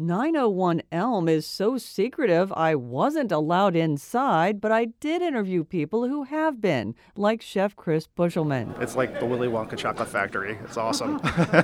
901 Elm is so secretive I wasn't allowed inside, but I did interview people who have been, like Chef Chris Bushelman. It's like the Willy Wonka chocolate factory. It's awesome.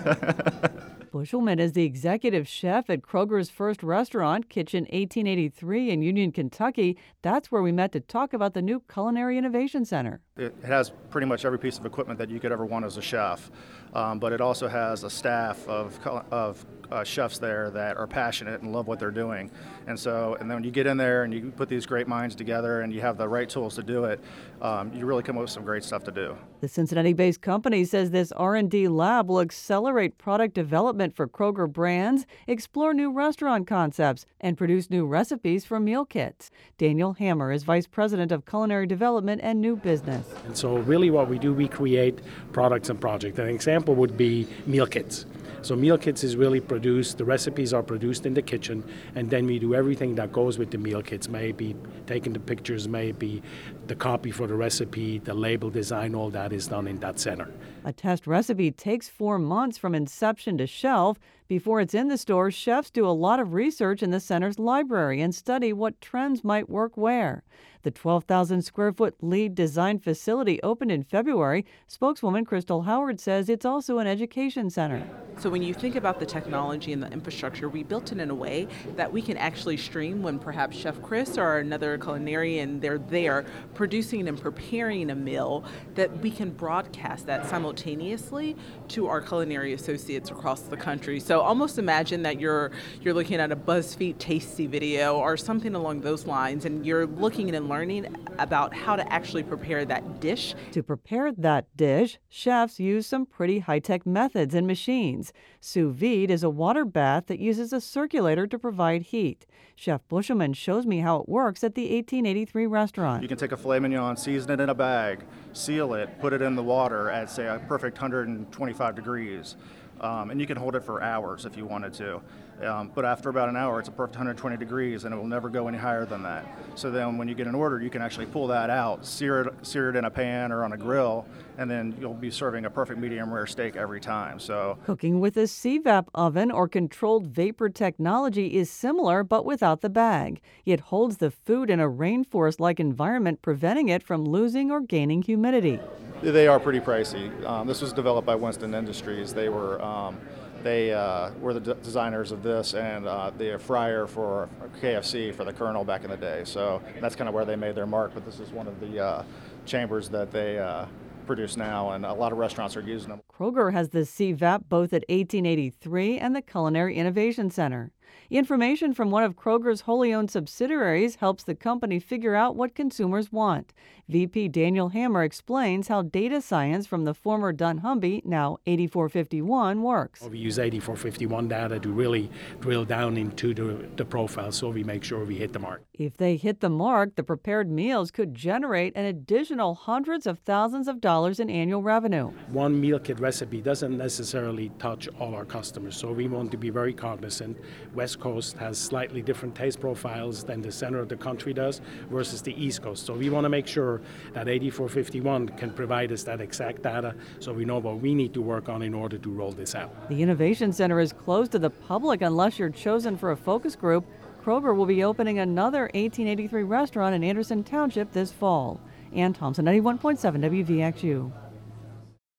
Bushelman is the executive chef at Kroger's first restaurant, Kitchen 1883 in Union, Kentucky. That's where we met to talk about the new Culinary Innovation Center. It has pretty much every piece of equipment that you could ever want as a chef, but it also has a staff of chefs there that are passionate and love what they're doing. And then when you get in there and you put these great minds together and you have the right tools to do it, you really come up with some great stuff to do. The Cincinnati-based company says this R&D lab will accelerate product development for Kroger brands, explore new restaurant concepts, and produce new recipes for meal kits. Daniel Hammer is Vice President of Culinary Development and New Business. And so really what we do, we create products and projects. An example would be meal kits. So meal kits is really produced, the recipes are produced in the kitchen, and then we do everything that goes with the meal kits. Maybe taking the pictures, maybe the copy for the recipe, the label design, all that is done in that center. A test recipe takes 4 months from inception to shelf. Before it's in the store, chefs do a lot of research in the center's library and study what trends might work where. The 12,000 square foot lead design facility opened in February. Spokeswoman Crystal Howard says it's also an education center. So when you think about the technology and the infrastructure, we built it in a way that we can actually stream when perhaps Chef Chris or another culinarian, they're there producing and preparing a meal, that we can broadcast that simultaneously to our culinary associates across the country. So almost imagine that you're looking at a BuzzFeed Tasty video or something along those lines, and you're looking and learning about how to actually prepare that dish. To prepare that dish, chefs use some pretty high-tech methods and machines. Sous vide is a water bath that uses a circulator to provide heat. Chef Bushelman shows me how it works at the 1883 restaurant. You can take a filet mignon, season it in a bag, seal it, put it in the water at, say, a perfect 125 degrees. And you can hold it for hours if you wanted to. But after about an hour, it's a perfect 120 degrees, and it will never go any higher than that. So then when you get an order, you can actually pull that out, sear it in a pan or on a grill, and then you'll be serving a perfect medium rare steak every time. So cooking with a CVAP oven or controlled vapor technology is similar, but without the bag. It holds the food in a rainforest-like environment, preventing it from losing or gaining humidity. They are pretty pricey. This was developed by Winston Industries. They were the designers of this and the fryer for KFC for the Colonel back in the day. So that's kind of where they made their mark. But this is one of the chambers that they produce now, and a lot of restaurants are using them. Kroger has the CVAP both at 1883 and the Culinary Innovation Center. Information from one of Kroger's wholly owned subsidiaries helps the company figure out what consumers want. VP Daniel Hammer explains how data science from the former dunnhumby, now 8451, works. We use 8451 data to really drill down into the profile, so we make sure we hit the mark. If they hit the mark, the prepared meals could generate an additional hundreds of thousands of dollars in annual revenue. One meal kit recipe doesn't necessarily touch all our customers, so we want to be very cognizant. West Coast has slightly different taste profiles than the center of the country does versus the East Coast. So we want to make sure that 8451 can provide us that exact data so we know what we need to work on in order to roll this out. The Innovation Center is closed to the public unless you're chosen for a focus group. Kroger will be opening another 1883 restaurant in Anderson Township this fall. Ann Thompson, 91.7 WVXU.